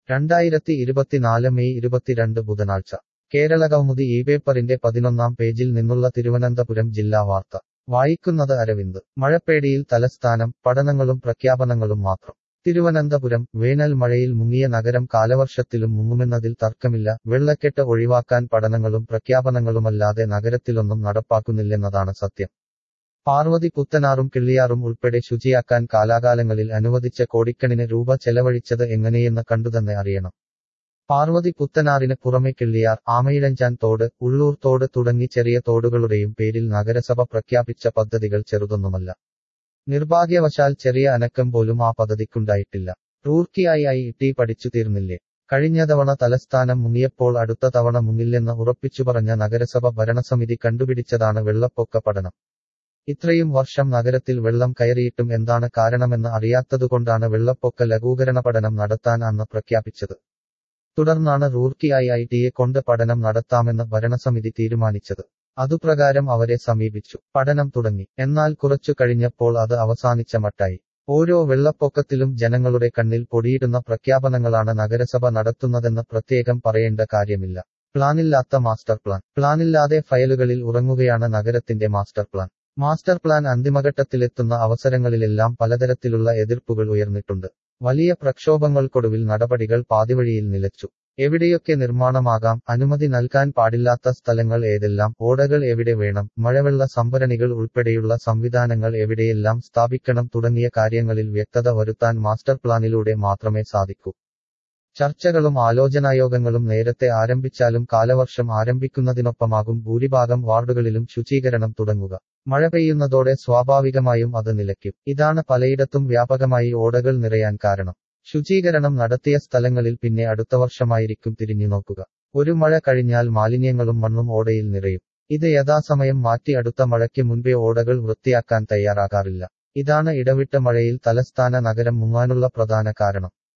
2024 May 22 ബുധനാഴ്ച കേരളകൗമുദി ഇപേപ്പറിന്റെ 11-ാം പേജിൽ നിന്നുള്ള തിരുവനന്തപുരം ജില്ലാ വാർത്ത വായിക്കുന്നത് അരവിന്ദ്. മഴപ്പേടിയിൽ തലസ്ഥാനം, പഠനങ്ങളും പ്രഖ്യാപനങ്ങളും മാത്രം. തിരുവനന്തപുരം വേനൽ മഴയിൽ മുങ്ങിയ നഗരം കാലവർഷത്തിലും മുങ്ങുമെന്നതിൽ തർക്കമില്ല. വെള്ളക്കെട്ട് ഒഴിവാക്കാൻ പഠനങ്ങളും പ്രഖ്യാപനങ്ങളുമല്ലാതെ നഗരത്തിലൊന്നും നടപ്പാക്കുന്നില്ലെന്നതാണ് സത്യം. പാർവതി പുത്തനാറും കിള്ളിയാറും ഉൾപ്പെടെ ശുചിയാക്കാൻ കാലാകാലങ്ങളിൽ അനുവദിച്ച കോടിക്കണക്കിന് രൂപ ചെലവഴിച്ചത് എങ്ങനെയെന്ന് കണ്ടുതന്നെ അറിയണം. പാർവതി പുത്തനാറിന് പുറമെ കിള്ളിയാർ, ആമയിഴഞ്ചാൻ തോട്, ഉള്ളൂർ തോട് തുടങ്ങി ചെറിയ തോടുകളുടെയും പേരിൽ നഗരസഭ പ്രഖ്യാപിച്ച പദ്ധതികൾ ചെറുതൊന്നുമല്ല. നിർഭാഗ്യവശാൽ ചെറിയ അനക്കം പോലും ആ പദ്ധതിക്കുണ്ടായിട്ടില്ല. റൂർക്കിയായി IIT പഠിച്ചു തീർന്നില്ലേ? കഴിഞ്ഞ തവണ തലസ്ഥാനം മുങ്ങിയപ്പോൾ അടുത്ത തവണ മുങ്ങില്ലെന്ന് ഉറപ്പിച്ചുപറഞ്ഞ നഗരസഭ ഭരണസമിതി കണ്ടുപിടിച്ചതാണ് വെള്ളപ്പൊക്ക പഠനം. ഇത്രയും വർഷം നഗരത്തിൽ വെള്ളം കയറിയിട്ടും എന്താണ് കാരണമെന്ന് അറിയാത്തതുകൊണ്ടാണ് വെള്ളപ്പൊക്ക ലഘൂകരണ പഠനം നടത്താൻ അന്ന് പ്രഖ്യാപിച്ചത്. തുടർന്നാണ് റൂർക്കി IITയെ കൊണ്ട് പഠനം നടത്താമെന്ന് ഭരണസമിതി തീരുമാനിച്ചത്. അതുപ്രകാരം അവരെ സമീപിച്ചു. പഠനം തുടങ്ങി. എന്നാൽ കുറച്ചു കഴിഞ്ഞപ്പോൾ അത് അവസാനിച്ച മട്ടായി. ഓരോ വെള്ളപ്പൊക്കത്തിലും ജനങ്ങളുടെ കണ്ണിൽ പൊടിയിടുന്ന പ്രഖ്യാപനങ്ങളാണ് നഗരസഭ നടത്തുന്നതെന്ന് പ്രത്യേകം പറയേണ്ട കാര്യമില്ല. പ്ലാനില്ലാത്ത മാസ്റ്റർ പ്ലാൻ. പ്ലാനില്ലാതെ ഫയലുകളിൽ ഉറങ്ങുകയാണ് നഗരത്തിന്റെ മാസ്റ്റർ പ്ലാൻ. മാസ്റ്റർ പ്ലാൻ അന്തിമഘട്ടത്തിലെത്തുന്ന അവസരങ്ങളിലെല്ലാം പലതരത്തിലുള്ള എതിർപ്പുകൾ ഉയർന്നിട്ടുണ്ട്. വലിയ പ്രക്ഷോഭങ്ങൾക്കൊടുവിൽ നടപടികൾ പാതിവഴിയിൽ നിലച്ചു. എവിടെയൊക്കെ നിർമ്മാണമാകാം, അനുമതി നൽകാൻ പാടില്ലാത്ത സ്ഥലങ്ങൾ ഏതെല്ലാം, ഓടകൾ എവിടെ വേണം, മഴവെള്ള സംഭരണികൾ ഉൾപ്പെടെയുള്ള സംവിധാനങ്ങൾ എവിടെയെല്ലാം സ്ഥാപിക്കണം തുടങ്ങിയ കാര്യങ്ങളിൽ വ്യക്തത വരുത്താൻ മാസ്റ്റർ പ്ലാനിലൂടെ മാത്രമേ സാധിക്കൂ. ചർച്ചകളും ആലോചനായോഗങ്ങളും നേരത്തെ ആരംഭിച്ചാലും കാലവർഷം ആരംഭിക്കുന്നതിനൊപ്പമാകും ഭൂരിഭാഗം വാർഡുകളിലും ശുചീകരണം തുടങ്ങുക. മഴ പെയ്യുന്നതോടെ സ്വാഭാവികമായും അത് നിലയ്ക്കും. ഇതാണ് പലയിടത്തും വ്യാപകമായി ഓടകൾ നിറയാൻ കാരണം. ശുചീകരണം നടത്തിയ സ്ഥലങ്ങളിൽ പിന്നെ അടുത്ത വർഷമായിരിക്കും തിരിഞ്ഞുനോക്കുക. ഒരു മഴ കഴിഞ്ഞാൽ മാലിന്യങ്ങളും മണ്ണും ഓടയിൽ നിറയും. ഇത് യഥാസമയം മാറ്റി അടുത്ത മഴയ്ക്ക് മുൻപേ ഓടകൾ വൃത്തിയാക്കാൻ തയ്യാറാകാറില്ല. ഇതാണ് ഇടവിട്ട മഴയിൽ തലസ്ഥാന നഗരം മുങ്ങാനുള്ള പ്രധാന കാരണം.